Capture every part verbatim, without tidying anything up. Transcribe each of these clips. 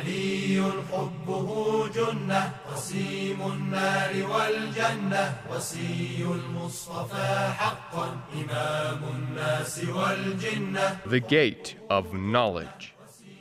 علي حبه جنة قسيم النار والجنة وصي المصطفى حقا إمام الناس والجنة. The Gate of Knowledge.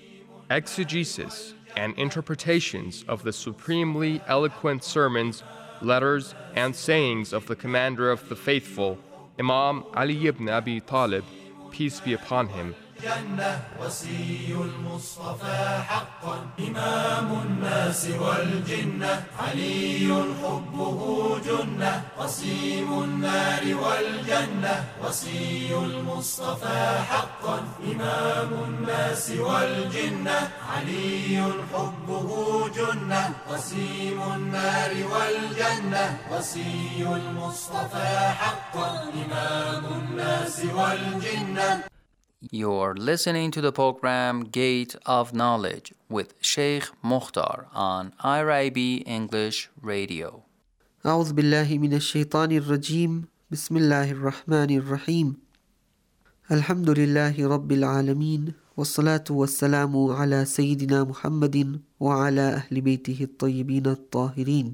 Exegesis and interpretations of the supremely eloquent sermons, letters, and sayings of the Commander of the Faithful, Imam Ali ibn Abi Talib, peace be upon him. جنة وصي المصطفى حقا إمام الناس والجنة علي حبه جنة قسيم النار والجنة وصي المصطفى حقا إمام الناس والجنة علي حبه جنة قسيم النار والجنة وصي المصطفى حقا إمام الناس والجنة. You're listening to the program Gate of Knowledge with Sheikh Mukhtar on I R I B English Radio. أعوذ بالله من الشيطان الرجيم بسم الله الرحمن الرحيم الحمد لله رب العالمين والصلاة والسلام على سيدنا محمد وعلى أهل بيته الطيبين الطاهرين.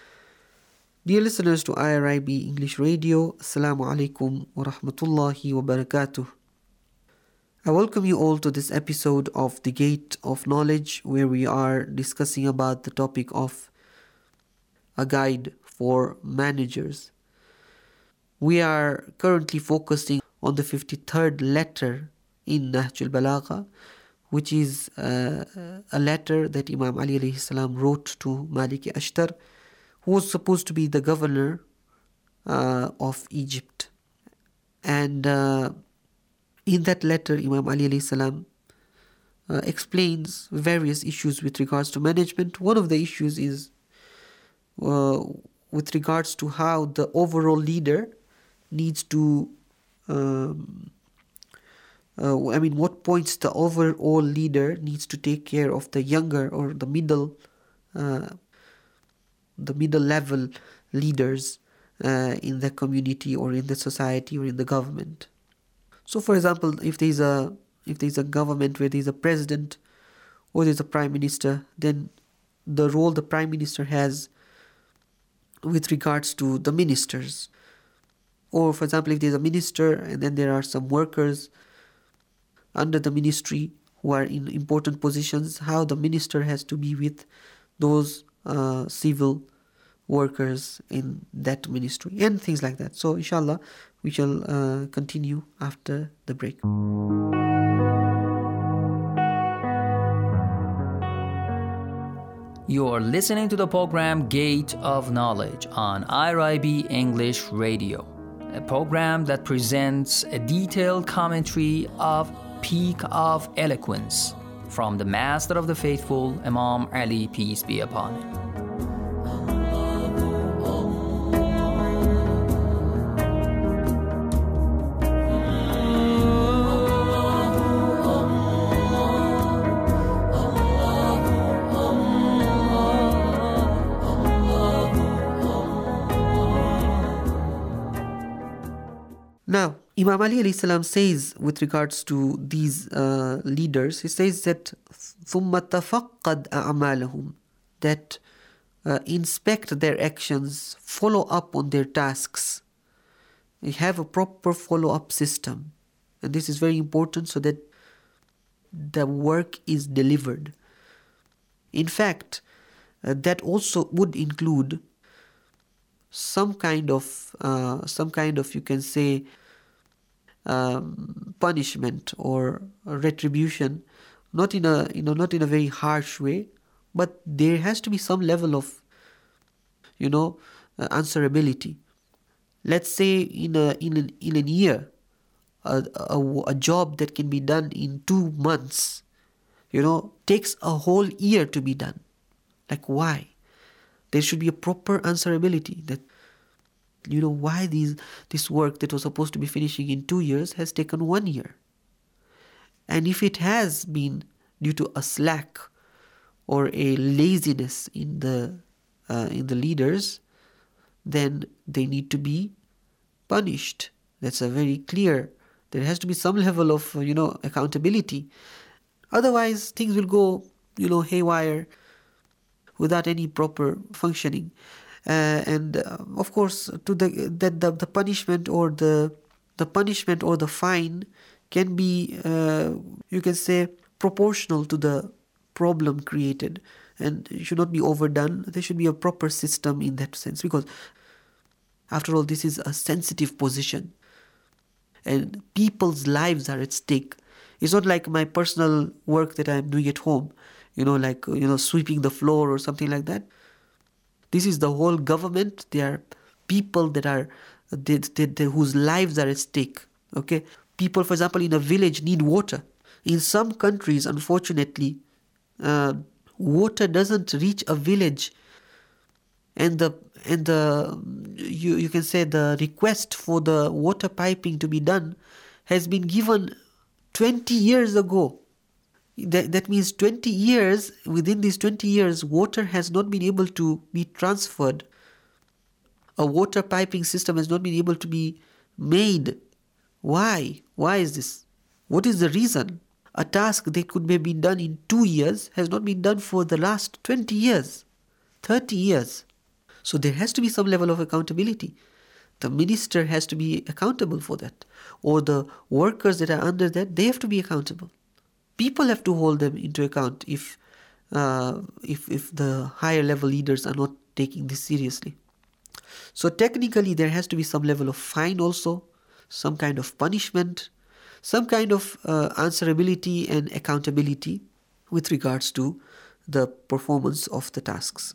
Dear listeners to I R I B English Radio, Assalamu alaikum wa rahmatullahi wa barakatuh. I welcome you all to this episode of The Gate of Knowledge, where we are discussing about the topic of a guide for managers. We are currently focusing on the fifty-third letter in Nahj al-Balagha, which is uh, a letter that Imam Ali alayhi salam wrote to Malik Ashtar, who was supposed to be the governor uh, of Egypt. And uh, in that letter, Imam Ali alayhi salam uh, explains various issues with regards to management. One of the issues is uh, with regards to how the overall leader needs to, um, uh, I mean, what points the overall leader needs to take care of the younger or the middle, uh, the middle level leaders uh, in the community or in the society or in the government. So, for example, if there's a if there's a government where there's a president or there's a prime minister, then the role the prime minister has with regards to the ministers. Or, for example, if there's a minister and then there are some workers under the ministry who are in important positions, how the minister has to be with those uh, civil workers in that ministry and things like that. So, inshallah, we shall uh, continue after the break. You are listening to the program Gate of Knowledge on I R I B English Radio, a program that presents a detailed commentary of Peak of Eloquence from the Master of the Faithful, Imam Ali, peace be upon him. Now, Imam Ali alayhi salam says with regards to these uh, leaders, he says that ثُمَّ تَفَقَّدْ أَعْمَالَهُم, that uh, inspect their actions, follow up on their tasks. They have a proper follow-up system. And this is very important so that the work is delivered. In fact, uh, that also would include some kind of, uh, some kind of, you can say, um, punishment or retribution, not in a, you know, not in a very harsh way, but there has to be some level of, you know, uh, answerability. Let's say in a in an in a year, a, a a job that can be done in two months, you know, takes a whole year to be done. Like, why? There should be a proper answerability that, you know, why these this work that was supposed to be finishing in two years has taken one year. And if it has been due to a slack or a laziness in the uh, in the leaders, then they need to be punished. That's a very clear. There has to be some level of, you know, accountability. Otherwise, things will go you know, haywire, without any proper functioning. Uh, and uh, of course, to the that the, the punishment or the the punishment or the fine can be, uh, you can say, proportional to the problem created, and it should not be overdone. There should be a proper system in that sense, because after all, this is a sensitive position, and people's lives are at stake. It's not like my personal work that I'm doing at home, you know, like, you know, sweeping the floor or something like that. This is the whole government. They are people that are, they, they, they, whose lives are at stake, okay? People, for example, in a village need water. In some countries, unfortunately, uh, water doesn't reach a village, and the and the you you can say the request for the water piping to be done has been given twenty years ago. That that means twenty years. Within these twenty years, water has not been able to be transferred. A water piping system has not been able to be made. Why? Why is this? What is the reason? A task that could have been done in two years has not been done for the last twenty years, thirty years. So there has to be some level of accountability. The minister has to be accountable for that. Or the workers that are under that, they have to be accountable. People have to hold them into account if, uh, if, if the higher level leaders are not taking this seriously. So technically there has to be some level of fine also, some kind of punishment, some kind of uh, answerability and accountability with regards to the performance of the tasks.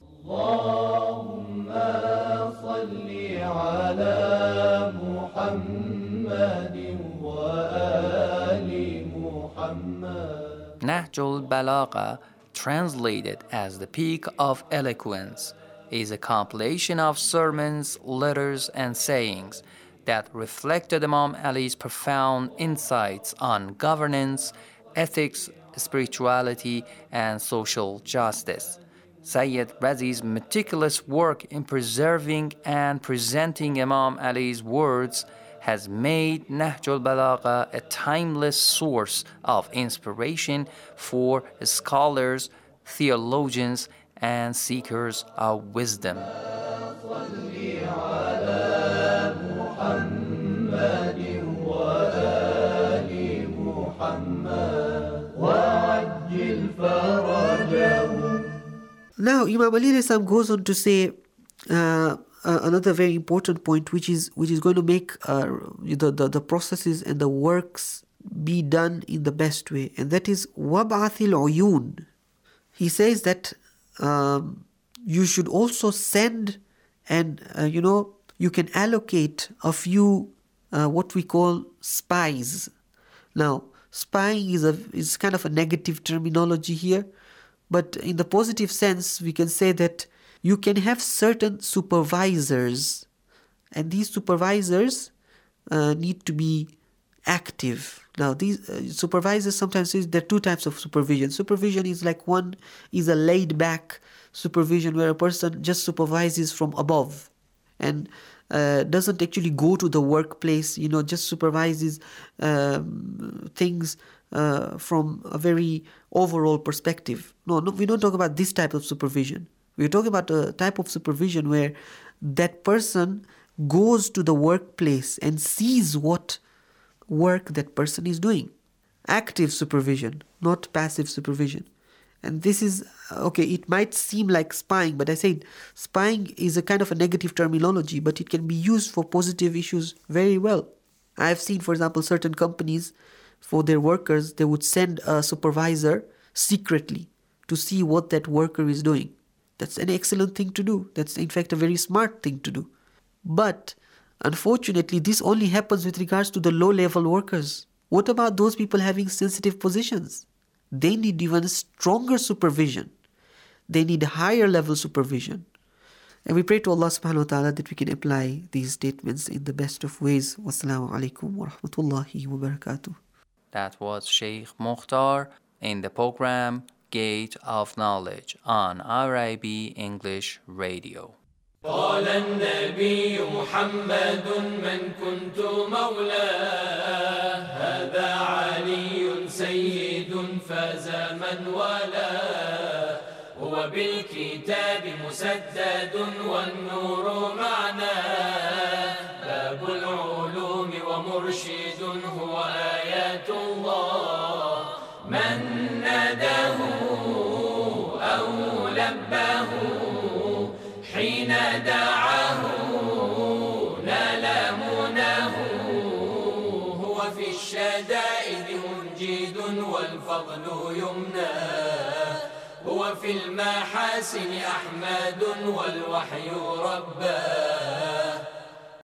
Nahjul Balagha, translated as the Peak of Eloquence, is a compilation of sermons, letters, and sayings that reflected Imam Ali's profound insights on governance, ethics, spirituality, and social justice. Sayyid Razi's meticulous work in preserving and presenting Imam Ali's words has made Nahjul Balagha a timeless source of inspiration for scholars, theologians, and seekers of wisdom. Now, Imam Ali goes on to say uh, uh, another very important point, which is which is going to make uh, the, the the processes and the works be done in the best way, and that is wab'athil uyun. He says that um, you should also send, and uh, you know you can allocate a few uh, what we call spies. Now, spying is a is kind of a negative terminology here. But in the positive sense, we can say that you can have certain supervisors, and these supervisors uh, need to be active. Now, these uh, supervisors, sometimes there are two types of supervision. Supervision is like one is a laid-back supervision where a person just supervises from above and uh, doesn't actually go to the workplace, you know, just supervises um, things Uh, from a very overall perspective. No, no, we don't talk about this type of supervision. We're talking about a type of supervision where that person goes to the workplace and sees what work that person is doing. Active supervision, not passive supervision. And this is, okay, it might seem like spying, but I said spying is a kind of a negative terminology, but it can be used for positive issues very well. I've seen, for example, certain companies, for their workers, they would send a supervisor secretly to see what that worker is doing. That's an excellent thing to do. That's, in fact, a very smart thing to do. But, unfortunately, this only happens with regards to the low-level workers. What about those people having sensitive positions? They need even stronger supervision. They need higher-level supervision. And we pray to Allah subhanahu wa ta'ala that we can apply these statements in the best of ways. Wassalamu alaikum wa rahmatullahi wa barakatuh. That was Sheikh Mukhtar in the program Gate of Knowledge on R I B English Radio. قال النبي محمد من كنت مولاه هذا علي سيد فاز من ولاه وبالكتاب مسدد والنور معناه، باب العلوم ومرشد هو آيات الله. من ناداه أو لباه حين دعاه نال مناه، هو في الشدائد منجد والفضل يمناه، هو في المحاسن أحمد والوحي رباه.